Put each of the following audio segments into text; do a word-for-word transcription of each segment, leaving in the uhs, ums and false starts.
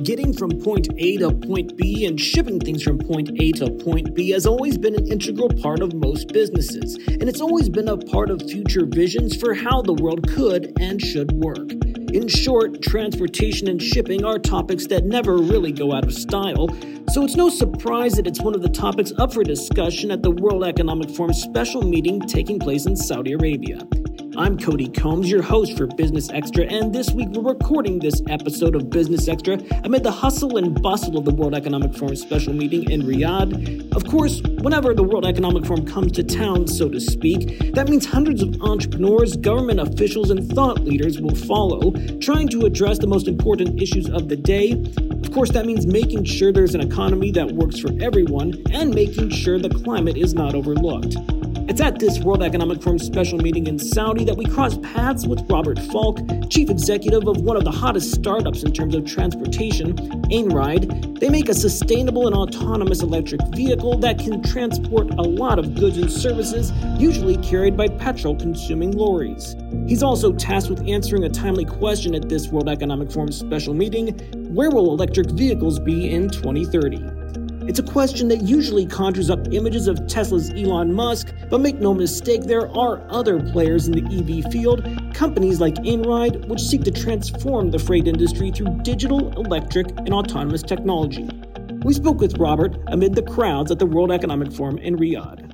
Getting from point A to point B and shipping things from point A to point B has always been an integral part of most businesses, and it's always been a part of future visions for how the world could and should work. In short, transportation and shipping are topics that never really go out of style, so it's no surprise that it's one of the topics up for discussion at the World Economic Forum special meeting taking place in Saudi Arabia. I'm Cody Combs, your host for Business Extra, and this week we're recording this episode of Business Extra amid the hustle and bustle of the World Economic Forum special meeting in Riyadh. Of course, whenever the World Economic Forum comes to town, so to speak, that means hundreds of entrepreneurs, government officials, and thought leaders will follow, trying to address the most important issues of the day. Of course, that means making sure there's an economy that works for everyone and making sure the climate is not overlooked. It's at this World Economic Forum special meeting in Saudi that we cross paths with Robert Falk, chief executive of one of the hottest startups in terms of transportation, Einride. They make a sustainable and autonomous electric vehicle that can transport a lot of goods and services, usually carried by petrol-consuming lorries. He's also tasked with answering a timely question at this World Economic Forum special meeting: where will electric vehicles be in twenty thirty? It's a question that usually conjures up images of Tesla's Elon Musk, but make no mistake, there are other players in the E V field, companies like Einride, which seek to transform the freight industry through digital, electric, and autonomous technology. We spoke with Robert amid the crowds at the World Economic Forum in Riyadh.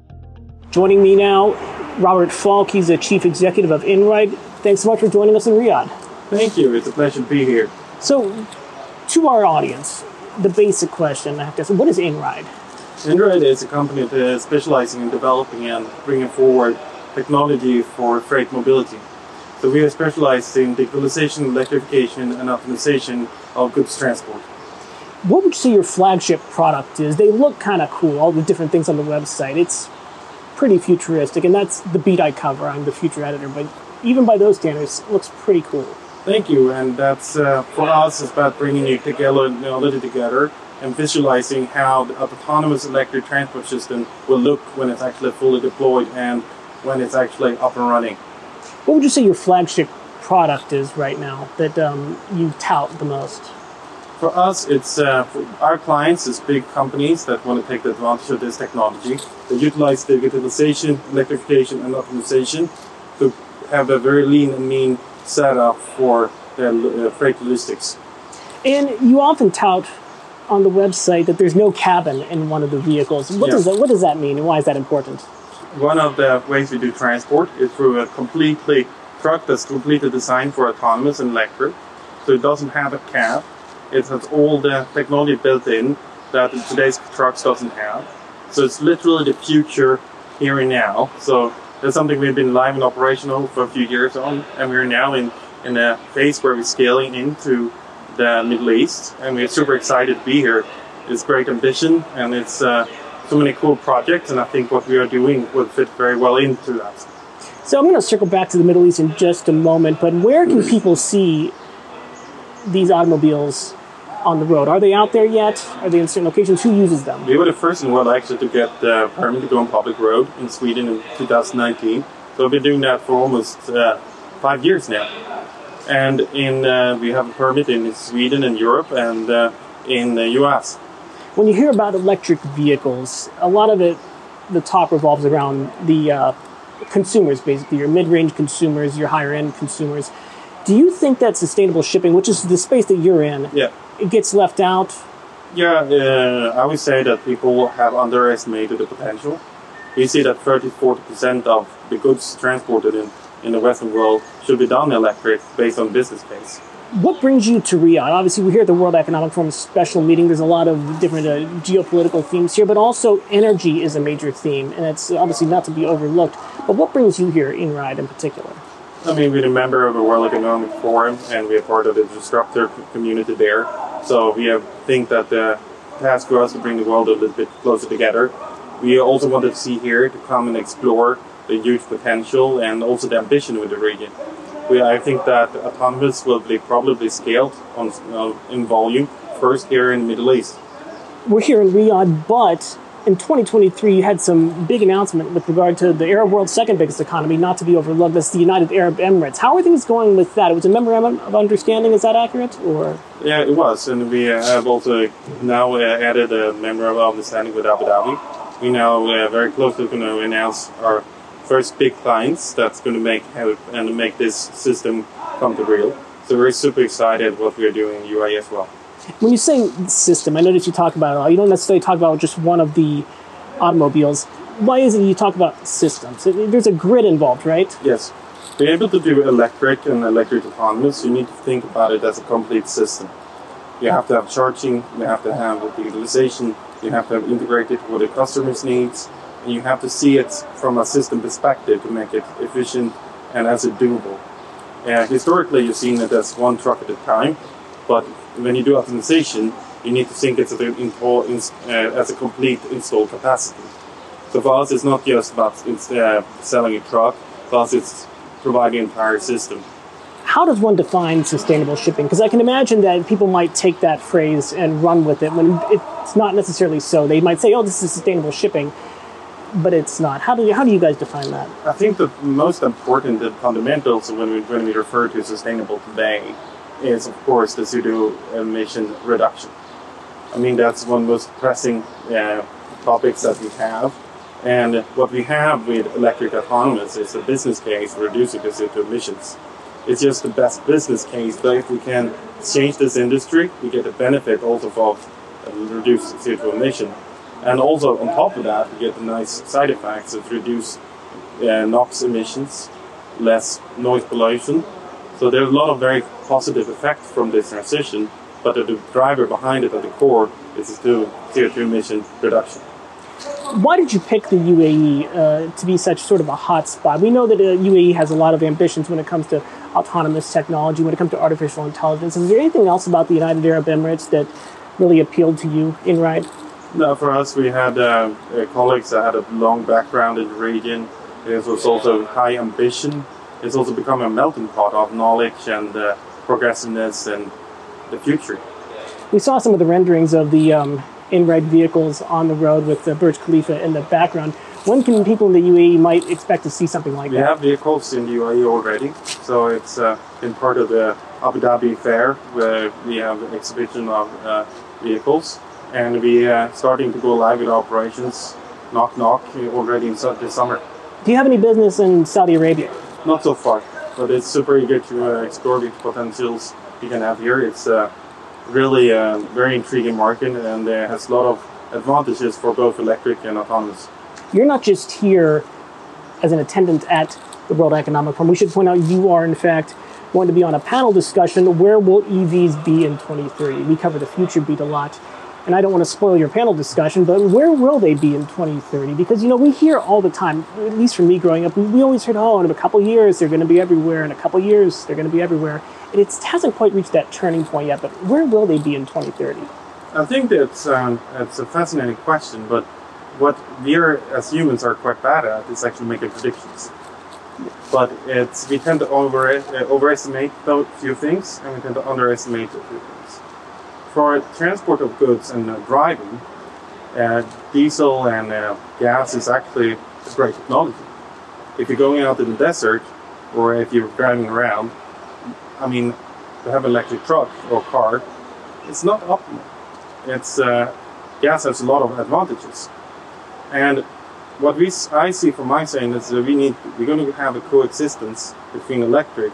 Joining me now, Robert Falk. He's the chief executive of Einride. Thanks so much for joining us in Riyadh. Thank you. It's a pleasure to be here. So, to our audience, the basic question I have to ask, what is Einride? Einride is a company that is specializing in developing and bringing forward technology for freight mobility. So we are specialized in digitalization, electrification, and optimization of goods transport. What would you say your flagship product is? They look kind of cool, all the different things on the website. It's pretty futuristic, and that's the beat I cover. I'm the future editor, but even by those standards, it looks pretty cool. Thank you, and that's, uh, for us, it's about bringing you together, technology together and visualizing how the autonomous electric transport system will look when it's actually fully deployed and when it's actually up and running. What would you say your flagship product is right now that um, you tout the most? For us, it's uh, for our clients, it's big companies that want to take advantage of this technology. They utilize digitalization, electrification, and optimization to have a very lean and mean setup for their uh, freight logistics. And you often tout on the website that there's no cabin in one of the vehicles. What yeah. does that What does that mean, and why is that important? One of the ways we do transport is through a completely truck that's completely designed for autonomous and electric. So it doesn't have a cab. It has all the technology built in that today's trucks doesn't have. So it's literally the future here and now. So that's something we've been live and operational for a few years on, and we're now in, in a phase where we're scaling into the Middle East, and we're super excited to be here. It's great ambition, and it's uh, so many cool projects, and I think what we are doing will fit very well into that. So I'm going to circle back to the Middle East in just a moment, but where can people see these automobiles on the road? Are they out there yet? Are they in certain locations? Who uses them? We were the first in the world actually to get the permit to go on public road in Sweden in two thousand nineteen. So we've been doing that for almost uh, five years now. And in uh, we have a permit in Sweden and Europe and uh, in the U S. When you hear about electric vehicles, a lot of it, the talk revolves around the uh, consumers, basically, your mid-range consumers, your higher-end consumers. Do you think that sustainable shipping, which is the space that you're in, yeah. it gets left out? Yeah, uh, I would say that people have underestimated the potential. We see that thirty to forty percent of the goods transported in, in the Western world should be done electric based on business case. What brings you to Riyadh? Obviously, we're here at the World Economic Forum special meeting. There's a lot of different uh, geopolitical themes here, but also energy is a major theme, and it's obviously not to be overlooked. But what brings you here, Einride in particular? I mean, we're a member of the World Economic Forum, and we're part of the disruptor community there. So we have, think that the task for us to bring the world a little bit closer together. We also wanted to see here to come and explore the huge potential and also the ambition with the region. We, I think that autonomous will be probably scaled on, uh, in volume first here in the Middle East. We're here in Riyadh, but in twenty twenty-three, you had some big announcement with regard to the Arab world's second biggest economy, not to be overlooked. That's the United Arab Emirates. How are things going with that? It was a memorandum of understanding. Is that accurate? Or yeah, it was, and we uh, have also now uh, added a memorandum of understanding with Abu Dhabi. We now uh, very closely going to announce our first big clients that's going to make help and make this system come to real. So we're super excited what we're doing in U A E as well. When you say system, I notice you talk about it all. You don't necessarily talk about just one of the automobiles. Why is it you talk about systems? There's a grid involved, right? Yes. To be able to do electric and electric autonomous, you need to think about it as a complete system. You have to have charging, you have to have digitalization, you have to have integrated what the customer's needs, and you have to see it from a system perspective to make it efficient and as it doable. Uh, historically, you've seen it as one truck at a time, but when you do optimization, you need to think it as a, uh, as a complete installed capacity. So for us, it's not just about uh, selling a truck, for us it's providing an entire system. How does one define sustainable shipping? Because I can imagine that people might take that phrase and run with it when it's not necessarily so. They might say, oh, this is sustainable shipping, but it's not. How do you, how do you guys define that? I think the most important the fundamentals when we, when we refer to sustainable today is, of course, the pseudo emission reduction. I mean, that's one of the most pressing uh, topics that we have. And what we have with electric autonomous is a business case for reducing the C O two emissions. It's just the best business case, but if we can change this industry, we get the benefit also of reduced C O two emission. And also on top of that, we get the nice side effects of reduced uh, NOx emissions, less noise pollution. So there's a lot of very positive effects from this transition, but the driver behind it at the core is the C O two emission reduction. Why did you pick the U A E uh, to be such sort of a hot spot? We know that uh, U A E has a lot of ambitions when it comes to autonomous technology, when it comes to artificial intelligence. Is there anything else about the United Arab Emirates that really appealed to you in Ride? No, for us, we had uh, uh, colleagues that had a long background in the region. It was also high ambition. It's also become a melting pot of knowledge and uh, progressiveness and the future. We saw some of the renderings of the um, in-ride vehicles on the road with the Burj Khalifa in the background. When can people in the U A E might expect to see something like we that? We have vehicles in the U A E already, so it's uh, been part of the Abu Dhabi Fair, where we have an exhibition of uh, vehicles, and we are uh, starting to go live with operations, knock knock, already in this summer. Do you have any business in Saudi Arabia? Not so far, but it's super eager to uh, explore the potentials you can have here. It's uh, really a very intriguing market, and it has a lot of advantages for both electric and autonomous. You're not just here as an attendant at the World Economic Forum. We should point out you are, in fact, going to be on a panel discussion, where will E Vs be in twenty thirty? We cover the future beat a lot, and I don't want to spoil your panel discussion, but where will they be in twenty thirty? Because, you know, we hear all the time, at least from me growing up, we, we always heard, oh, in a couple years they're going to be everywhere, in a couple years they're going to be everywhere. And it hasn't quite reached that turning point yet, but where will they be in twenty thirty? I think that's um, it's a fascinating question, but what we are, as humans, are quite bad at is actually making predictions. But it's we tend to over, uh, overestimate those few things, and we tend to underestimate a few things. For transport of goods and uh, driving, uh, diesel and uh, gas is actually a great technology. If you're going out in the desert, or if you're driving around, I mean, to have an electric truck or car, it's not optimal. It's uh, gas has a lot of advantages. And what we I see from my side is that we need we're going to have a coexistence between electric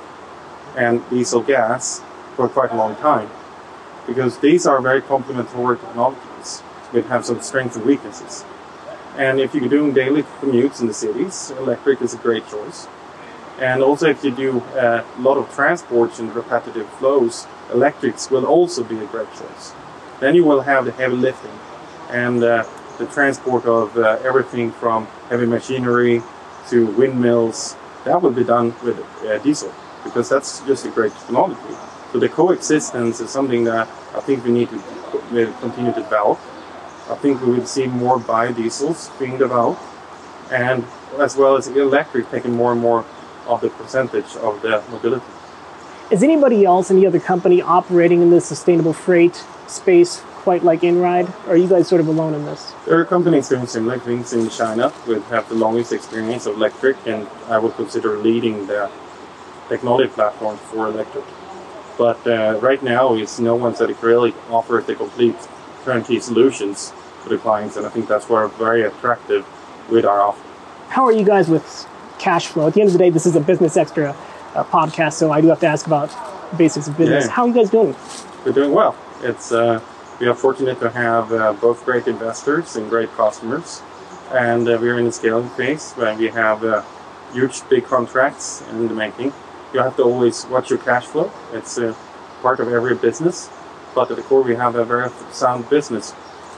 and diesel gas for quite a long time, because these are very complementary technologies which have some strengths and weaknesses. And if you're doing daily commutes in the cities, electric is a great choice. And also, if you do uh, a lot of transports and repetitive flows, electrics will also be a great choice. Then you will have the heavy lifting and uh, the transport of uh, everything from heavy machinery to windmills. That will be done with uh, diesel, because that's just a great technology. So the coexistence is something that I think we need to we'll continue to develop. I think we will see more biodiesels being developed, and as well as electric taking more and more of the percentage of the mobility. Is anybody else, any other company operating in the sustainable freight space quite like InRide? Or are you guys sort of alone in this? There are companies doing similar things in China which have the longest experience of electric, and I would consider leading the technology platform for electric. But uh, right now, it's no one that really offers the complete turnkey solutions for the clients, and I think that's why we're very attractive with our offer. How are you guys with cash flow? At the end of the day, this is a Business Extra uh, podcast, so I do have to ask about basics of business. Yeah. How are you guys doing? We're doing well. It's uh, we are fortunate to have uh, both great investors and great customers, and uh, we're in the scaling phase where we have uh, huge, big contracts in the making. You have to always watch your cash flow. It's uh, part of every business, but at the core we have a very sound business.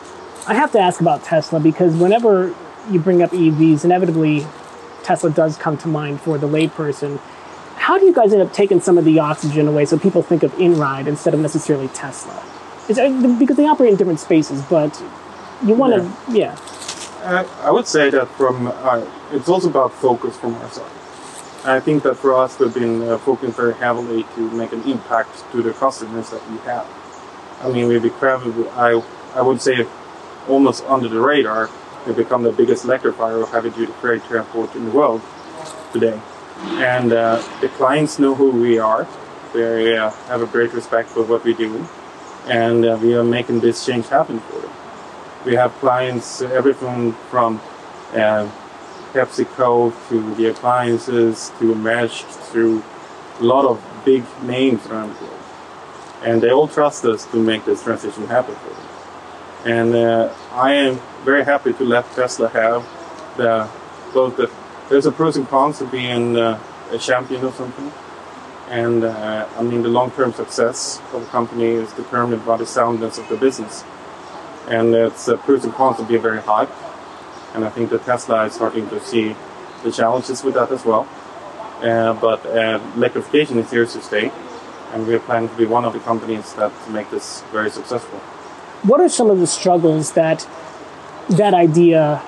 I have to ask about Tesla, because whenever you bring up E Vs, inevitably Tesla does come to mind for the layperson. How do you guys end up taking some of the oxygen away so people think of InRide instead of necessarily Tesla? It's, because they operate in different spaces, but you want to, yeah. yeah. Uh, I would say that from uh, it's also about focus from our side. I think that for us, we've been uh, focusing very heavily to make an impact to the customers that we have. I mean, we've become, I, I would say, almost under the radar. We've become the biggest electrifier of heavy-duty freight transport in the world today. And uh, the clients know who we are. They uh, have a great respect for what we do. And uh, we are making this change happen for them. We have clients, everything from uh, PepsiCo to the appliances to Mesh, to a lot of big names around the world. And they all trust us to make this transition happen for them. And uh, I am very happy to let Tesla have the both the there's a pros and cons to being uh, a champion of something. And uh, I mean, the long-term success of a company is determined by the soundness of the business. And it's uh, pros and cons to be very high. And I think that Tesla is starting to see the challenges with that as well. Uh, but uh, electrification is here to stay. And we're planning to be one of the companies that make this very successful. What are some of the struggles that that idea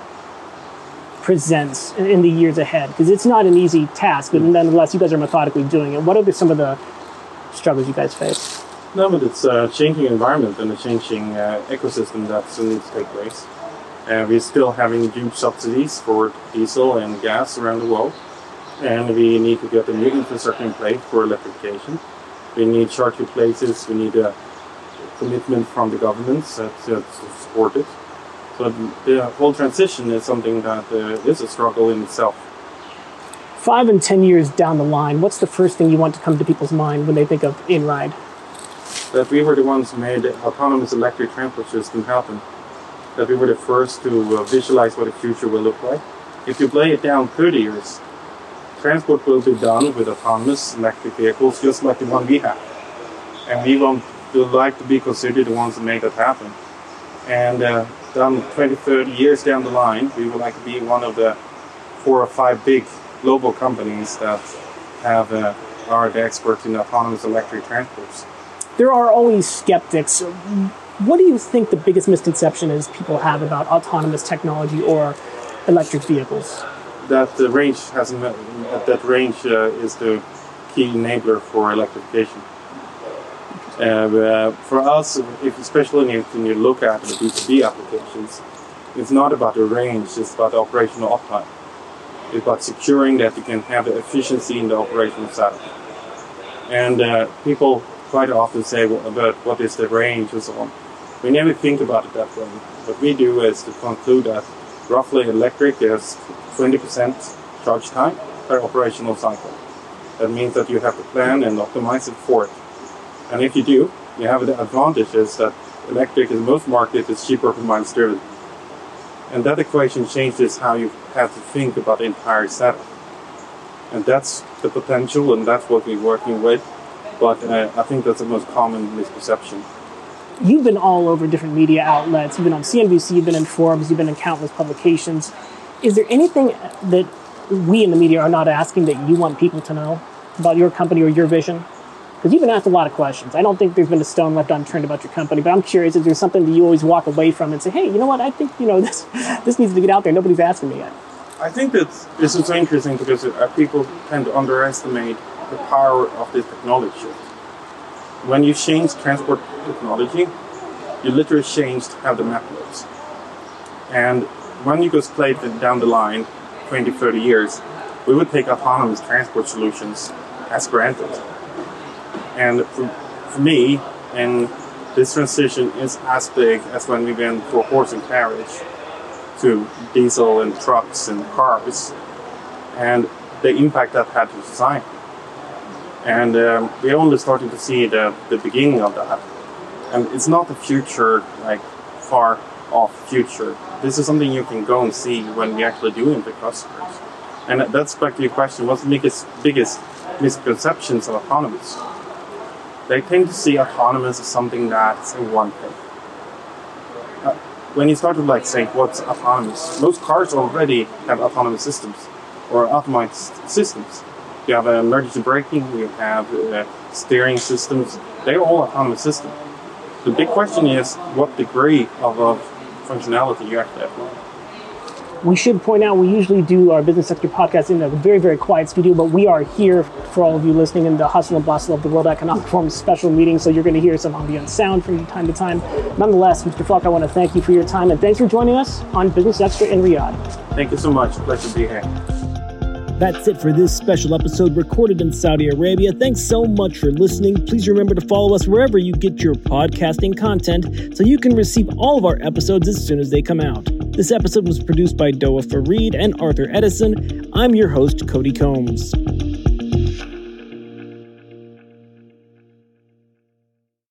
presents in the years ahead? Because it's not an easy task, but nonetheless, you guys are methodically doing it. What are some of the struggles you guys face? No, but it's a changing environment and a changing uh, ecosystem that still needs to take place. Uh, we're still having huge subsidies for diesel and gas around the world, and we need to get a new infrastructure in place for electrification. We need charging places, we need a commitment from the governments that, that support it. So the whole transition is something that uh, is a struggle in itself. Five and ten years down the line, what's the first thing you want to come to people's mind when they think of InRide? That we were the ones who made the autonomous electric transport system happen. That we were the first to uh, visualize what the future will look like. If you play it down thirty years, transport will be done with autonomous electric vehicles just like the one we have. And we want to like to be considered the ones that make that happen. And uh, down twenty, thirty years down the line, we would like to be one of the four or five big global companies that have uh, are the experts in autonomous electric transports. There are always skeptics. What do you think the biggest misconception is people have about autonomous technology or electric vehicles? That the range hasn't that range uh, is the key enabler for electrification. Uh, uh, for us, if, especially when you, when you look at the B two B applications, it's not about the range, it's about the operational uptime. It's about securing that you can have the efficiency in the operational side. And uh, people quite often say well, about what is the range and so on. We never think about it that way. What we do is to conclude that roughly electric is twenty percent charge time per operational cycle. That means that you have to plan and optimize it for it. And if you do, you have the advantage is that electric in most markets is cheaper per miles driven. And that equation changes how you have to think about the entire setup. And that's the potential, and that's what we're working with. But uh, I think that's the most common misperception. You've been all over different media outlets. You've been on C N B C, you've been in Forbes, you've been in countless publications. Is there anything that we in the media are not asking that you want people to know about your company or your vision? Because you've been asked a lot of questions. I don't think there's been a stone left unturned about your company, but I'm curious, is there something that you always walk away from and say, hey, you know what, I think you know this this needs to get out there. Nobody's asking me yet. I think that this is so interesting because uh, people tend to underestimate the power of this technology shift. When you change transport technology, you literally changed how the map looks. And when you go play down the line, twenty, thirty years, we would take autonomous transport solutions as granted. And for, for me, and this transition is as big as when we went from horse and carriage to diesel and trucks and cars, and the impact that had to society. And um, we're only starting to see the, the beginning of that. And it's not a future, like far off future. This is something you can go and see when we actually do it to customers. And that's back to your question, what's the biggest, biggest misconceptions of autonomous? They tend to see autonomous as something that's a one thing. Uh, when you start to like say what's autonomous, most cars already have autonomous systems or automated systems. You have emergency braking, you have uh, steering systems, they're all autonomous systems. The big question is what degree of, of functionality you actually have. We should point out we usually do our business sector podcast in a very, very quiet studio, but we are here for all of you listening in the hustle and bustle of the World Economic Forum special meeting, so you're going to hear some ambient sound from time to time. Nonetheless, Mister Falk, I want to thank you for your time, and thanks for joining us on Business Extra in Riyadh. Thank you so much. Pleasure to be here. That's it for this special episode recorded in Saudi Arabia. Thanks so much for listening. Please remember to follow us wherever you get your podcasting content so you can receive all of our episodes as soon as they come out. This episode was produced by Doa Fareed and Arthur Edison. I'm your host, Cody Combs.